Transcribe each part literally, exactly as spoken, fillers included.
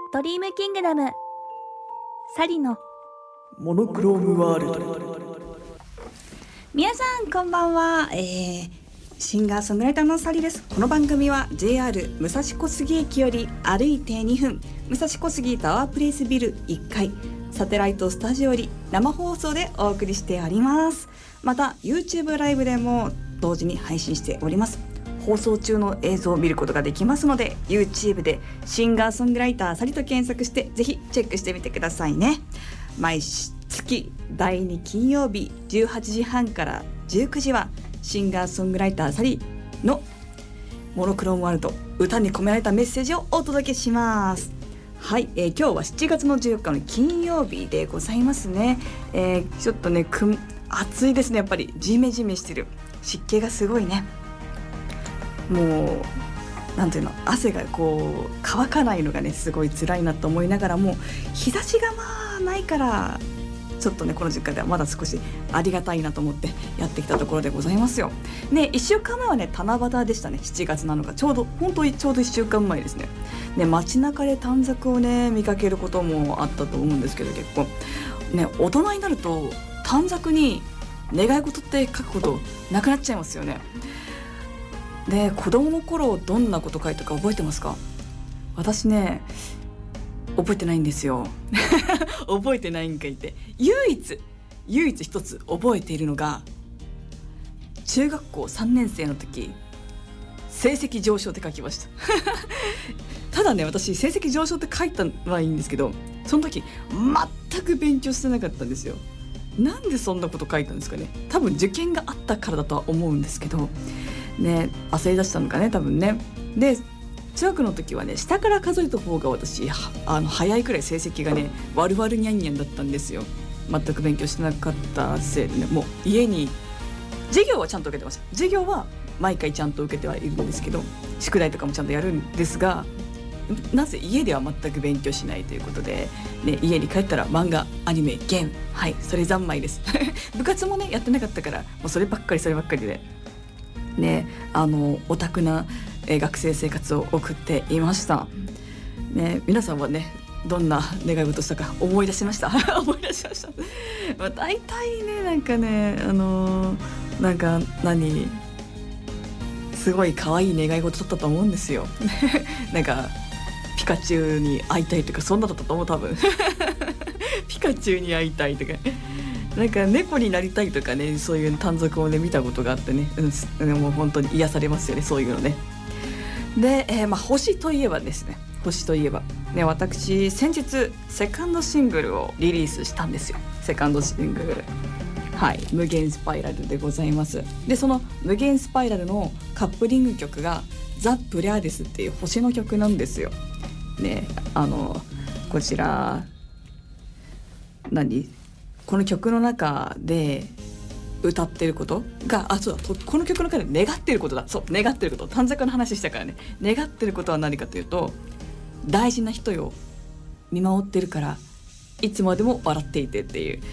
ドリームキングダムサリのモノクロームワールド。 皆さんこんばんは、えー、シンガーソングライターのサリです。この番組は ジェイアール 武蔵小杉駅より歩いてにふん、武蔵小杉タワープレイスビルいっかいサテライトスタジオより生放送でお送りしております。また YouTube ライブでも同時に配信しております。放送中の映像を見ることができますので YouTube でシンガーソングライターサリと検索してぜひチェックしてみてくださいね。毎月だいに金曜日じゅうはちじはんからじゅうくじはシンガーソングライターサリのモノクロームワールド、歌に込められたメッセージをお届けします。はい、えー、今日はしちがつのじゅうよっかの金曜日でございますね。えー、ちょっとねく暑いですね。やっぱりジメジメしてる、湿気がすごいね。もうなんていうの、汗がこう乾かないのがねすごい辛いなと思いながらも、日差しがまあないからちょっとねこの時間ではまだ少しありがたいなと思ってやってきたところでございますよね。いっしゅうかんまえはね七夕でしたね。しちがつなのか、ちょうど本当にちょうどいっしゅうかんまえですね。ね、街中で短冊をね見かけることもあったと思うんですけど、結構ね大人になると短冊に願い事って書くことなくなっちゃいますよね。で、子供の頃どんなこと書いたか覚えてますか？私ね覚えてないんですよ覚えてないんかいって。唯一唯一一つ覚えているのが、中学校さんねん生の時成績上昇って書きましたただね、私成績上昇って書いたのはいいんですけど、その時全く勉強してなかったんですよ。なんでそんなこと書いたんですかね。多分受験があったからだとは思うんですけどね、焦り出したのかね、多分ね。で、中学の時はね下から数えた方が私あの早いくらい成績がね悪々にゃんにゃんだったんですよ。全く勉強してなかったせいでね、もう家に授業はちゃんと受けてました。授業は毎回ちゃんと受けてはいるんですけど、宿題とかもちゃんとやるんですが、なぜ家では全く勉強しないということで、ね、家に帰ったら漫画、アニメ、ゲーム、はい、それ三昧です部活もねやってなかったから、もうそればっかりそればっかりでね、あのオタクな、えー、学生生活を送っていました、ね。皆さんはねどんな願い事したか思い出しました思い出しました、まあ、大体ねなんかねあのー、なんか何すごい可愛い願い事だったと思うんですよなんかピカチュウに会いたいとかそんなだったと思う、多分ピカチュウに会いたいとかなんか猫になりたいとかね、そういう短冊をね見たことがあってね、うん、もう本当に癒されますよね、そういうのね。で、えーまあ、星といえばですね、星といえばね、私先日セカンドシングルをリリースしたんですよ。セカンドシングル、はい、無限スパイラルでございます。で、その無限スパイラルのカップリング曲がザ・プリャーデスっていう星の曲なんですよね。あのこちら何この曲の中で歌ってることが、あ、そうだ、この曲の中で願ってることだ、そう、願ってること、短冊の話したからね。願ってることは何かというと、大事な人よ、見守ってるからいつまでも笑っていてっていう、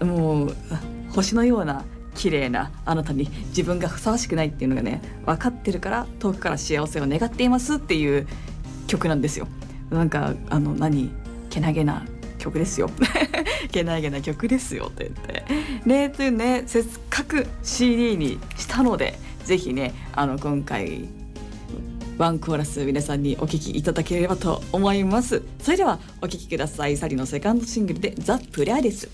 もう星のような綺麗なあなたに自分がふさわしくないっていうのがね分かってるから、遠くから幸せを願っていますっていう曲なんですよ。なんかあの何けなげな曲ですよけなげな曲ですよって言ってね、というね、せっかく シーディー にしたので、ぜひねあの今回ワンコーラス皆さんにお聴きいただければと思います。それではお聴きください。サリのセカンドシングルでザ・プリャーデス。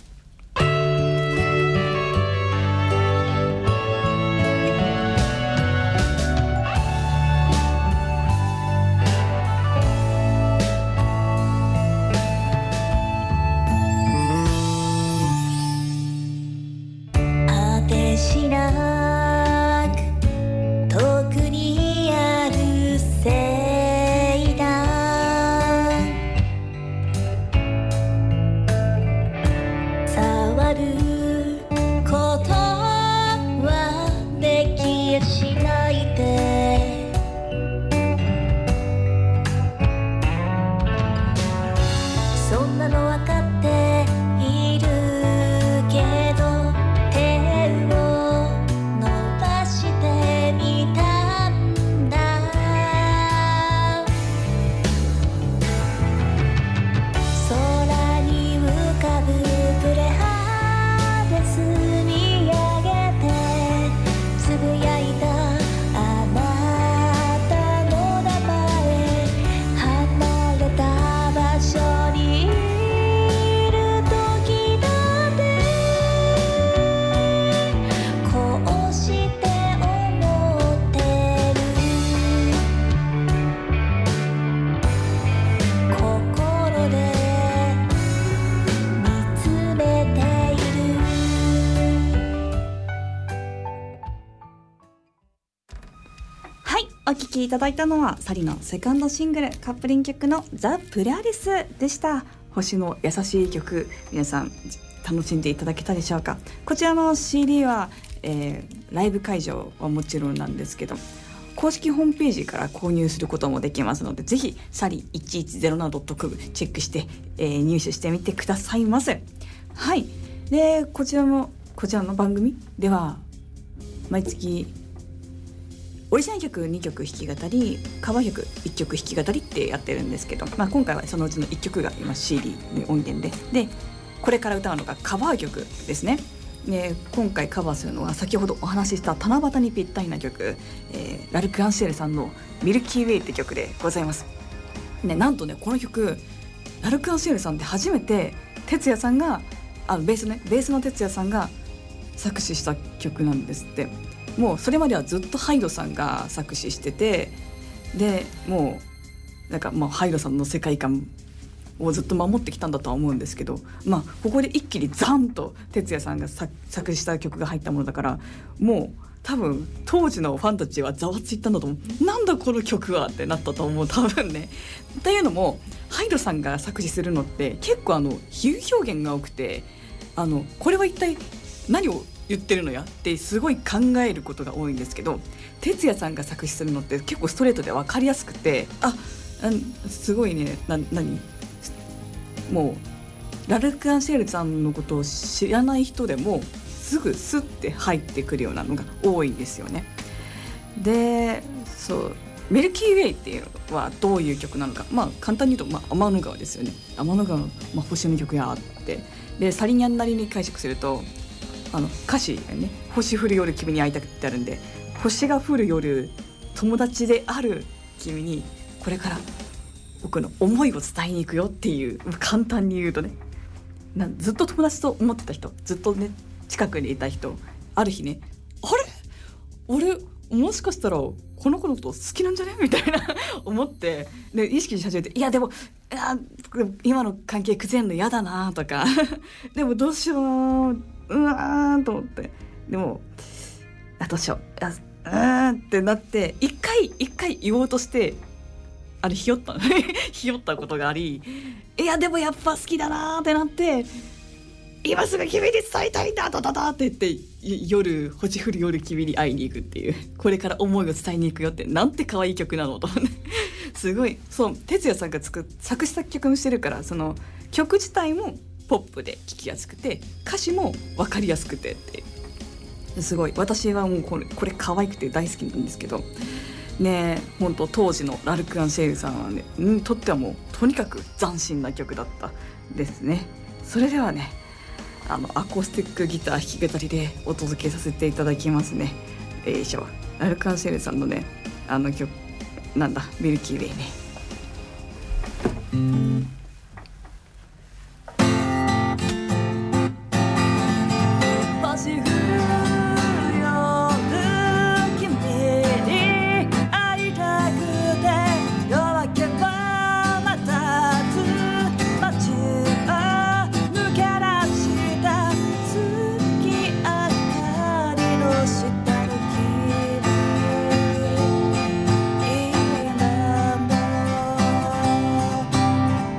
聴きいただいたのはサリのセカンドシングルカップリング曲のザ・プレアリスでした。星の優しい曲、皆さん楽しんでいただけたでしょうか。こちらの シーディー は、えー、ライブ会場はもちろんなんですけど、公式ホームページから購入することもできますので、ぜひサリいちいちゼロななドットコム チェックして、えー、入手してみてくださいませ。はい。でこちらもこちらの番組では毎月オリジナル曲にきょく弾き語り、カバー曲いっきょく弾き語りってやってるんですけど、まあ、今回はそのうちのいっきょくが今 シーディー の音源で、でこれから歌うのがカバー曲ですね。で今回カバーするのは先ほどお話しした七夕にぴったりな曲、えー、ラルク・アンシェルさんのミルキーウェイって曲でございます。でなんとねこの曲ラルク・アンシェルさんって初めて哲也さんがあのベースねベースの哲也さんが作詞した曲なんですって。もうそれまではずっとハイドさんが作詞してて、でもうなんかまあハイドさんの世界観をずっと守ってきたんだとは思うんですけど、まあここで一気にザンと哲也さんが作詞した曲が入ったものだから、もう多分当時のファンたちはざわついたんだと思う。なんだこの曲はってなったと思う、多分ね。というのもハイドさんが作詞するのって結構あの比喩表現が多くて、あのこれは一体何を言ってるのやってすごい考えることが多いんですけど、哲也さんが作詞するのって結構ストレートで分かりやすくて、あすごいね、な何もうラルク・アンシェルさんのことを知らない人でもすぐスッて入ってくるようなのが多いんですよね。でそうミルキーウェイっていうのはどういう曲なのか、まあ簡単に言うと、まあ、天の川ですよね。天の川の、まあ、星の曲やって、でサリニャンなりに解釈すると、あの歌詞がね、星降る夜君に会いたくってあるんで、星が降る夜友達である君にこれから僕の思いを伝えに行くよっていう、簡単に言うとね、なずっと友達と思ってた人、ずっとね近くにいた人、ある日ね、あれ俺もしかしたらこの子のこと好きなんじゃねみたいな思って、で意識し始めて、いやでもいや今の関係崩れるの嫌だなとかでもどうしよううわーと思って、でもあどうしようあうーんってなって、一回一回言おうとしてあれひよったひよったことがあり、いやでもやっぱ好きだなってなって、今すぐ君に伝えたいんだだだだって言って、夜星降る夜君に会いに行くっていう、これから思いを伝えに行くよって、なんて可愛い曲なのと思ってすごい、そう哲也さんが作作詞作曲もしてるから、その曲自体もポップで聴きやすくて、歌詞も分かりやすくてって、すごい私はもうこれこれ可愛くて大好きなんですけどね。本当当時のラルク・アンシェルさんはね、にとってはもうとにかく斬新な曲だったですね。それではね、あのアコースティックギター弾き語りでお届けさせていただきますね。よいしょ。ラルク・アンシェルさんのね、あの曲なんだ、ミルキーウェイね。星降る夜君に会いたくて、夜明けはまたつ街を抜け出した月明かりの下の君、今も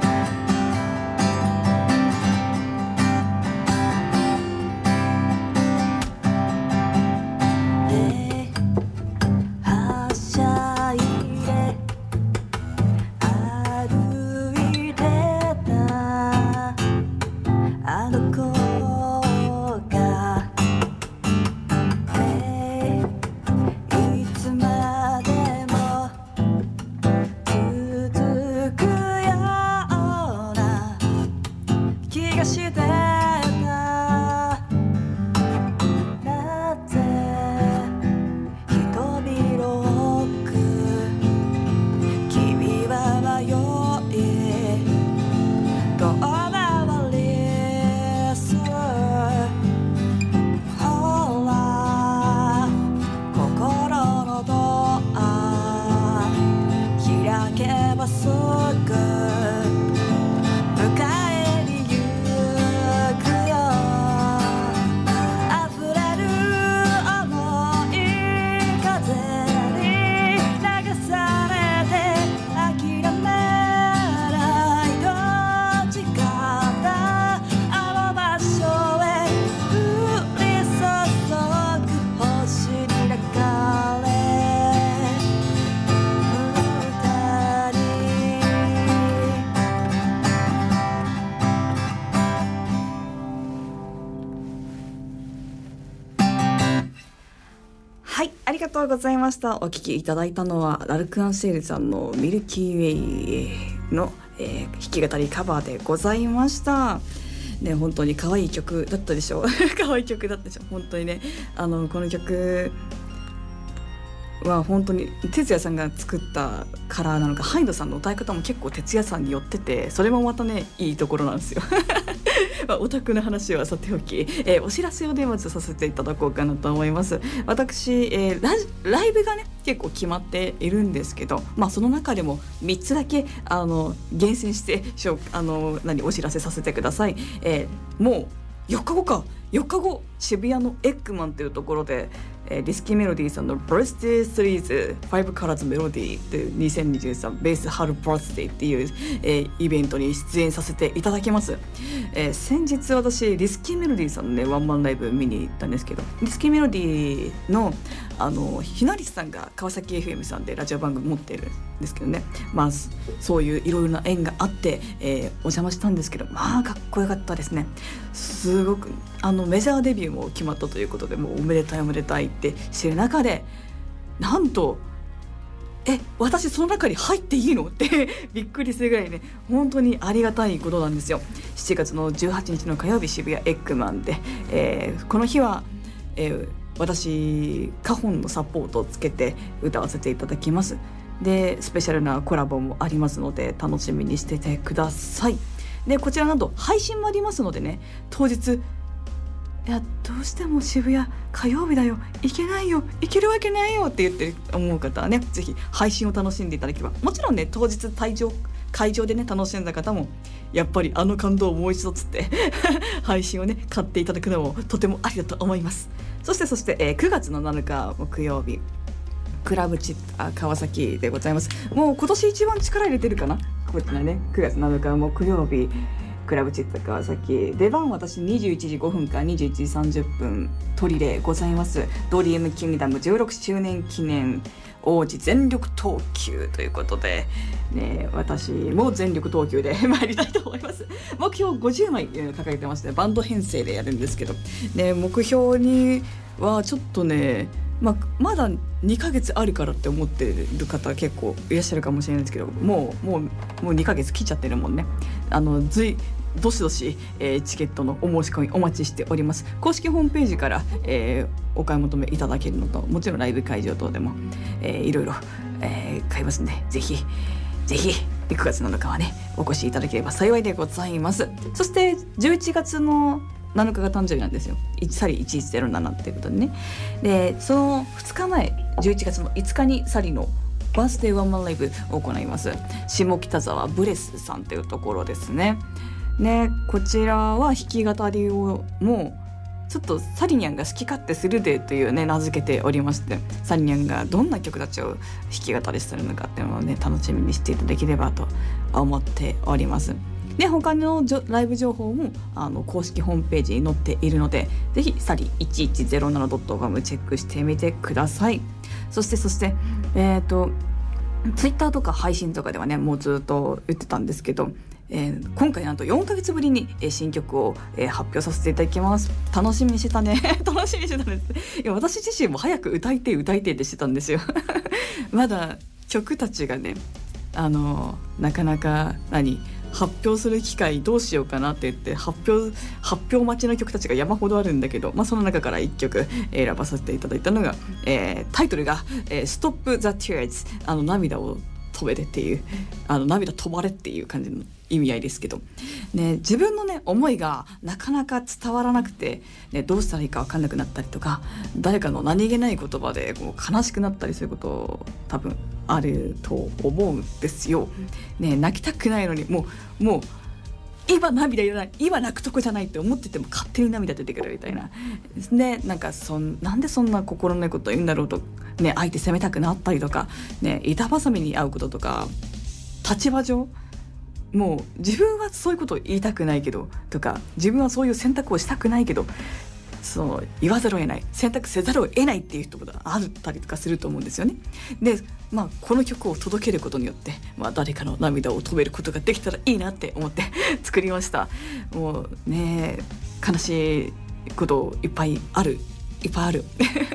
とうございました。お聴きいただいたのはラルクアンシェルさんのミルキーウェイの、えー、弾き語りカバーでございましたね。本当に可愛い曲だったでしょ可愛い曲だったでしょ本当にね。あのこの曲は本当に哲也さんが作ったカラーなのか、ハイドさんの歌い方も結構哲也さんに寄ってて、それもまたねいいところなんですよまあ、オタクの話はさておき、えー、お知らせをでまずさせていただこうかなと思います。私、えー、ラ, ライブがね結構決まっているんですけど、まあ、その中でもみっつだけあの厳選してしょあの何お知らせさせてください。えー、もうよっかごかよっかご渋谷のエッグマンというところで、えー、リスキーメロディーさんの Birthday Series ファイブ Colors Melody というにせんにじゅうさんベース春 Birthday っていう、えー、イベントに出演させていただきます。えー、先日私リスキーメロディーさんのねワンマンライブ見に行ったんですけど、リスキーメロディーのあのひなりさんが川崎 エフエム さんでラジオ番組持ってるんですけどね、まあそういういろいろな縁があって、えー、お邪魔したんですけど、まあかっこよかったですね。すごくあのメジャーデビューも決まったということで、もうおめでたいおめでたいってしてる中で、なんとえ私その中に入っていいのってびっくりするぐらいね、本当にありがたいことなんですよ。しちがつのじゅうはちにちの火曜日、渋谷エッグマンで、えー、この日は、えー、私カホンのサポートをつけて歌わせていただきます。でスペシャルなコラボもありますので楽しみにしててください。でこちらなど配信もありますのでね、当日いやどうしても渋谷火曜日だよ行けないよ行けるわけないよって言って思う方はね、ぜひ配信を楽しんでいただければ、もちろんね当日退場会場でね楽しんだ方もやっぱりあの感動をもう一度つって配信をね買っていただくのもとてもありだと思います。そしてそして、えー、くがつのなのか木曜日、クラブチッタ川崎でございます。もう今年一番力入れてるかな、こちらねくがつなのか木曜日クラブチッタ川崎、出番私にじゅういちじごふんからにじゅういちじさんじゅっぷん取りでございます。ドリームキングダムじゅうろくしゅうねん記念王子全力投球ということで、ね、私も全力投球で参りたいと思います。目標ごじゅうまい掲げてまして、バンド編成でやるんですけど、ね、目標にはちょっとね、まあ、まだにかげつあるからって思ってる方結構いらっしゃるかもしれないですけど、もうもうもうにかげつ切っちゃってるもんね。あのずいどしどし、えー、チケットのお申し込みお待ちしております。公式ホームページから、えー、お買い求めいただけるのと、もちろんライブ会場等でも、えー、いろいろ、えー、買いますんで、ぜひぜひくがつなのかはねお越しいただければ幸いでございます。そしてじゅういちがつのなのかが誕生日なんですよ。サリいちいちゼロななっていうことでね。でそのふつかまえじゅういちがつのいつかにサリのバースデーワンマンライブを行います。下北沢ブレスさんというところですね。ね、こちらは弾き語りをもうちょっとサリニャンが好き勝手するでというね名付けておりまして、サリニャンがどんな曲たちを弾き語りするのかっていうのをね楽しみにしていただければと思っております。で他のライブ情報もあの公式ホームページに載っているので、ぜひサリいちいちゼロななドットコム チェックしてみてください。そしてそしてえっとツイッターとか配信とかではねもうずっと言ってたんですけど、えー、今回なんとよんかげつぶりに、えー、新曲を、えー、発表させていただきます。楽しみにしてたね楽しみにしてたんです。いや私自身も早く歌いて歌いてってしてたんですよまだ曲たちがねあのなかなか何発表する機会どうしようかなって言って発表発表待ちの曲たちが山ほどあるんだけど、まあ、その中からいっきょく選ばさせていただいたのが、えー、タイトルが、えー、Stop the Tears、 あの涙を止めてっていう、あの涙止まれっていう感じの意味合いですけど、ね、自分のね思いがなかなか伝わらなくて、ね、どうしたらいいか分かんなくなったりとか、誰かの何気ない言葉でこう悲しくなったりすること多分あると思うんですよ、ね、泣きたくないのにもうもう今涙いらない、今泣くとこじゃないって思ってても勝手に涙出てくるみたいなで、なんかそんなんでそんな心のないことを言うんだろうと、ね、相手責めたくなったりとか、ね、板挟みに遭うこととか、立場上もう自分はそういうことを言いたくないけどとか、自分はそういう選択をしたくないけどそう言わざるを得ない、選択せざるを得ないっていう人があったりとかすると思うんですよね。で、まあ、この曲を届けることによって、まあ、誰かの涙を止めることができたらいいなって思って作りました。もうね悲しいこといっぱいあるいっぱいあるいっ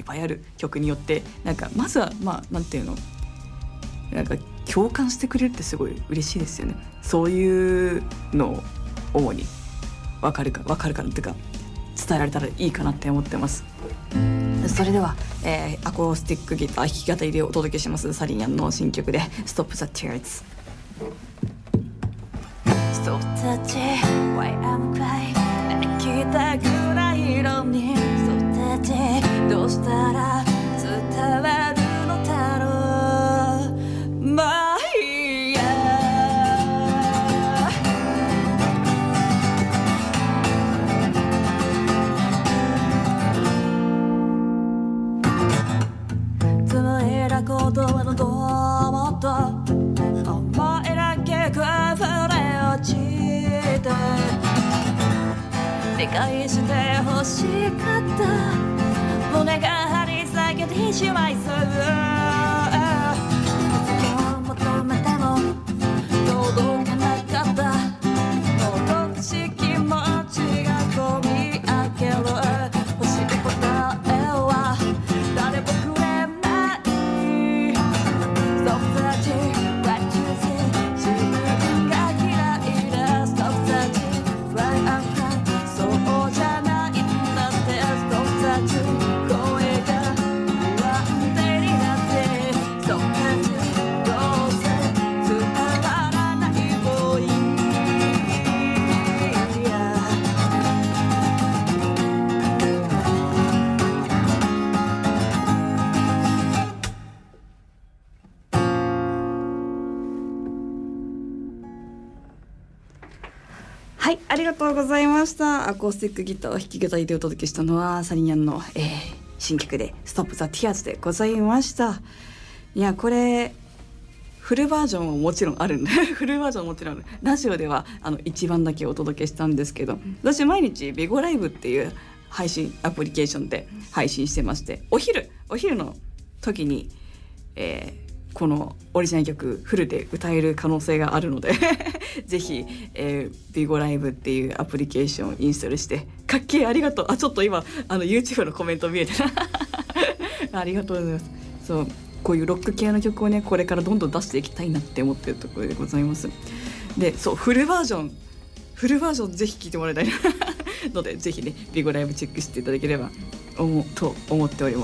ぱいある曲によってなんかまずはまあなんていうのなんか共感してくれるってすごい嬉しいですよね。そういうのを主に分かるか分かるかなっていうか伝えられたらいいかなって思ってます。それでは、えー、アコースティックギター弾き語りでお届けしますサリニャンの新曲で Stop the Tears。 Stop the tears Why I'm crying 泣きたくないのに Stop the tears どうしたら伝わるのだろう。まあいいや言葉のどうもと思いだけ崩れ落ちて理解して欲しかった胸が張り裂けてしまいそう求めても届かなかったもどかしい気持ちがこみ上げる欲しい答えは誰もくれはい、ありがとうございました。アコースティックギターを弾き語りでお届けしたのはサリニャンの、えー、新曲で Stop the Tears でございました。いやこれフルバージョンももちろんあるんでフルバージョンももちろんある。ラジオではあのいちばんだけお届けしたんですけど、私毎日ビゴライブっていう配信アプリケーションで配信してまして、お昼お昼の時に、えーこのオリジナル曲フルで歌える可能性があるのでぜひ、えー、ビゴライブっていうアプリケーションをインストールしてかっけーありがとうあちょっと今あの YouTube のコメント見えてありがとうございます。そうこういうロック系の曲をねこれからどんどん出していきたいなって思ってるところでございます。でそうフルバージョンフルバージョンぜひ聴いてもらいたいのでぜひねビゴライブチェックしていただければ思と思っております。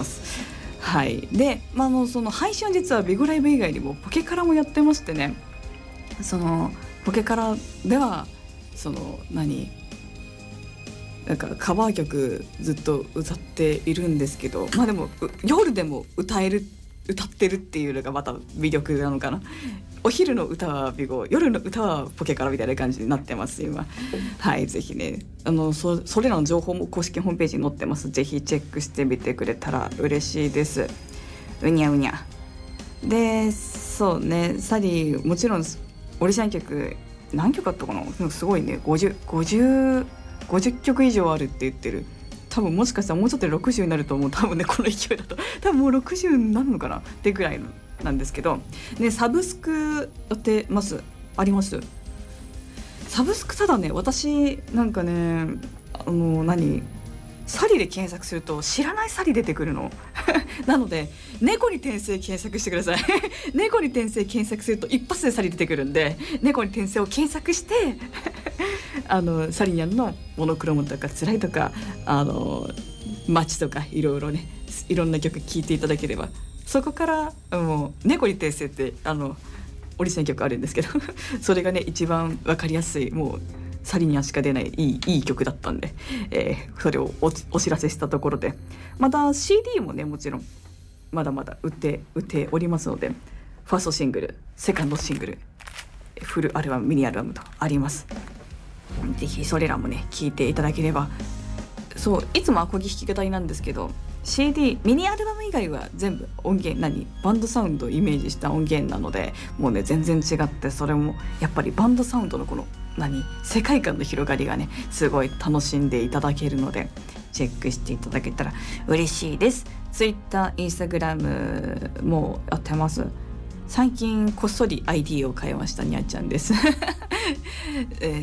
はい、で、まあ、のその配信は実はビゴライブ以外にもポケカラもやってましてね、そのポケカラではその何なんかカバー曲ずっと歌っているんですけど、まあでも夜でも歌える歌ってるっていうのがまた魅力なのかな。お昼の歌はビゴ、夜の歌はポケカラみたいな感じになってます今。はい、ぜひねあの そ, それらの情報も公式ホームページに載ってます。ぜひチェックしてみてくれたら嬉しいです。うにゃうにゃでそうねサリーもちろんオリジナル曲何曲あったかな、すごいねごじゅう、ごじゅう、ごじゅっきょく以上あるって言ってる。多分もしかしたらもうちょっとでろくじゅうになると思う。多分ねこの勢いだと多分もうろくじゅうになるのかなってぐらいなんですけどね。サブスクやってますありますサブスク。ただね私なんかねあの何サリで検索すると知らないサリ出てくるのなので猫に転生検索してください猫に転生検索すると一発でサリ出てくるんで猫に転生を検索してあのサリニャンのモノクロームとかつらいとかあの街とかいろいろねいろんな曲聴いていただければ、そこからもう猫に転生ってあのオリジナル曲あるんですけどそれがね一番分かりやすいもうサリニャンしか出ないいい、いい曲だったんで、えー、それを お, お知らせしたところでまた シーディー もねもちろんまだまだ売って売っておりますので、ファーストシングルセカンドシングルフルアルバムミニアルバムとあります。ぜひそれらもね聴いていただければ。そういつもアコギ弾き語りなんですけど シーディー ミニアルバム以外は全部音源何バンドサウンドをイメージした音源なのでもうね全然違って、それもやっぱりバンドサウンドのこの何世界観の広がりがねすごい楽しんでいただけるのでチェックしていただけたら嬉しいです。ツイッター、インスタグラムもやってます。最近こっそり アイディー を変えましたにゃちゃんです、えー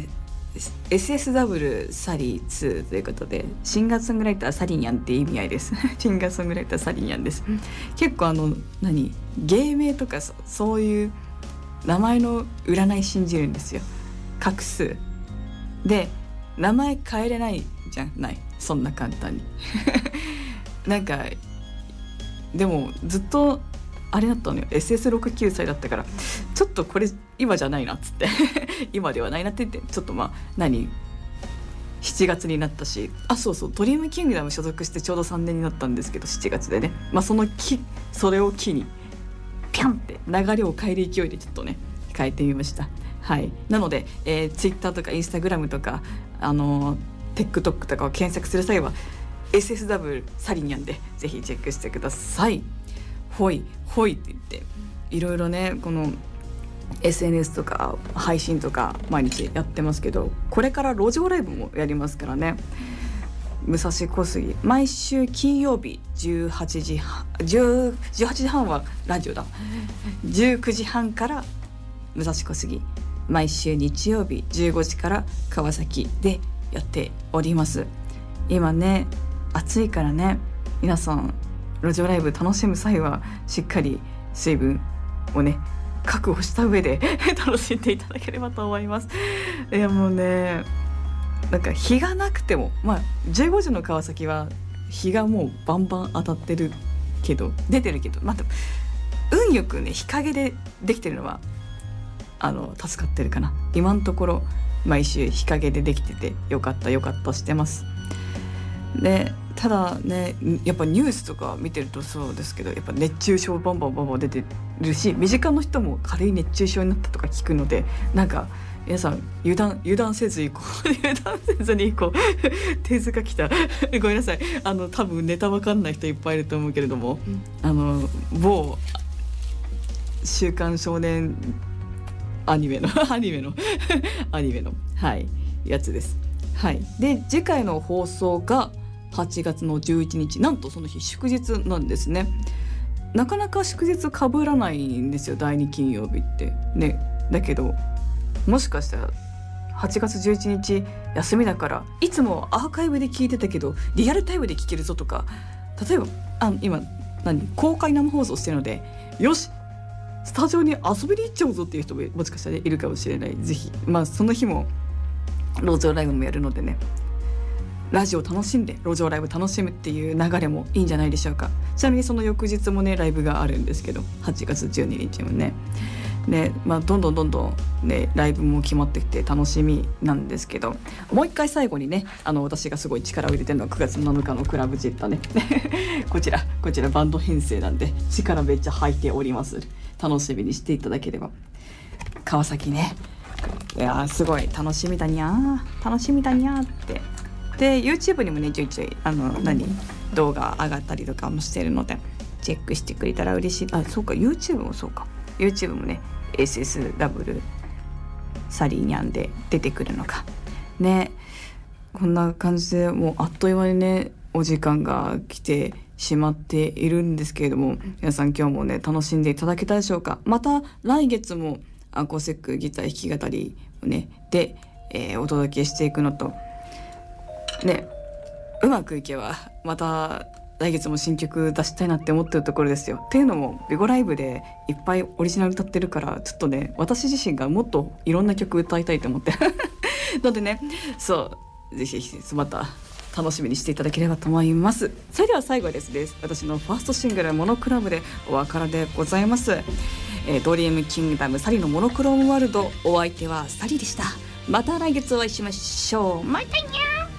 エスエスダブリュー サリーツーということで、シンガーソングライターサリニャンって意味合いですシンガーソングライターサリニャンです。結構あの何芸名とか そ, そういう名前の占い信じるんですよ。画数で名前変えれないじゃない、そんな簡単になんかでもずっとあれだったのよ、 エスエスろくじゅうきゅう 歳だったから、ちょっとこれ今じゃないなっつって今ではないなって言って、ちょっとまあ何しちがつになったし、あそうそうドリームキングダム所属してちょうどさんねんになったんですけど、しちがつでね、まあそのきそれを機にピャンって流れを変える勢いでちょっとね変えてみました。はい、なので、えー、Twitter とか Instagram とかあのー、TikTok とかを検索する際は エスエスダブリュー サリニャンでぜひチェックしてください。ほいほいって言っていろいろね、この エスエヌエス とか配信とか毎日やってますけど、これから路上ライブもやりますからね。武蔵小杉毎週金曜日じゅうはちじはんじゅうはちじはんはラジオだじゅうくじはんから武蔵小杉、毎週日曜日じゅうごじから川崎でやっております。今ね暑いからね、皆さん路上ライブ楽しむ際はしっかり水分をね確保した上で楽しんでいただければと思います。いやもうね、なんか日がなくても、まあじゅうごじの川崎は日がもうバンバン当たってるけど出てるけど、まあ、運よくね日陰でできてるのはあの助かってるかな。今のところ毎週日陰でできててよかったよかったしてます。でただね、やっぱニュースとか見てるとそうですけど、やっぱ熱中症バンバンバンバン出てるし、身近な人も軽い熱中症になったとか聞くので、なんか皆さん油断油断せず行こう油断せずに行こう手塚来たごめんなさい、あの多分ネタわかんない人いっぱいいると思うけれども、うん、あの某週刊少年アニメのアニメのアニメのはいやつです。はい、で次回の放送がはちがつのじゅういちにち、なんとその日祝日なんですね。なかなか祝日被らないんですよ、だいに金曜日ってね。だけどもしかしたらはちがつじゅういちにち休みだから、いつもアーカイブで聞いてたけどリアルタイムで聞けるぞとか、例えばあ今何公開生放送してるので、よしスタジオに遊びに行っちゃうぞっていう人ももしかしたらいるかもしれない。ぜひまあその日も路上ライブもやるのでね、ラジオ楽しんで路上ライブ楽しむっていう流れもいいんじゃないでしょうか。ちなみにその翌日もねライブがあるんですけど、はちがつじゅうににちもねね、まあ、どんどんどんどん、ね、ライブも決まってきて楽しみなんですけど、もう一回最後にね、あの私がすごい力を入れてるのはくがつなのかのクラブジェッタねこちらこちらバンド編成なんで力めっちゃ入っております。楽しみにしていただければ。川崎ね、いやすごい楽しみだにゃー楽しみだにゃーって。で YouTube にもねちょいちょいあの何動画上がったりとかもしてるのでチェックしてくれたら嬉しい。あそうか YouTube もそうか YouTube もね エスエスダブリュー サリーニャンで出てくるのかね。こんな感じでもうあっという間にねお時間が来てしまっているんですけれども、皆さん今日もね楽しんでいただけたでしょうか。また来月もアコースティックギター弾き語りをねで、えー、お届けしていくのとね、うまくいけばまた来月も新曲出したいなって思ってるところですよ。っていうのもビゴライブでいっぱいオリジナル歌ってるから、ちょっとね私自身がもっといろんな曲歌いたいと思ってのでね、そうぜひぜひまた楽しみにしていただければと思います。それでは最後はですね、私のファーストシングルモノクラブでお別れでございます。えー、ドリームキングダムサリのモノクロームワールド、お相手はサリでした。また来月お会いしましょう。またにゃー。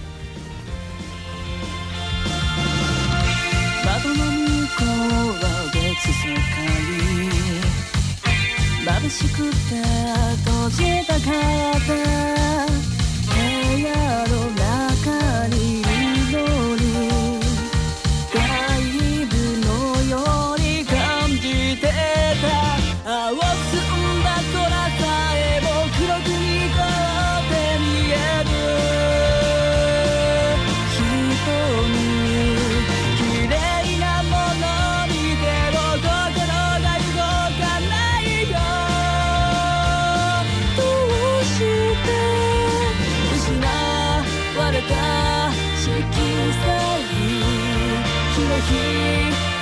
窓の向こうは別世界、眩しくて閉じたかった部屋の中にいるのに、外部のように感じてた。青ずんだ空さえも黒く濁って見える。人に綺麗なもの見ても心が動かないよ。どうしよう日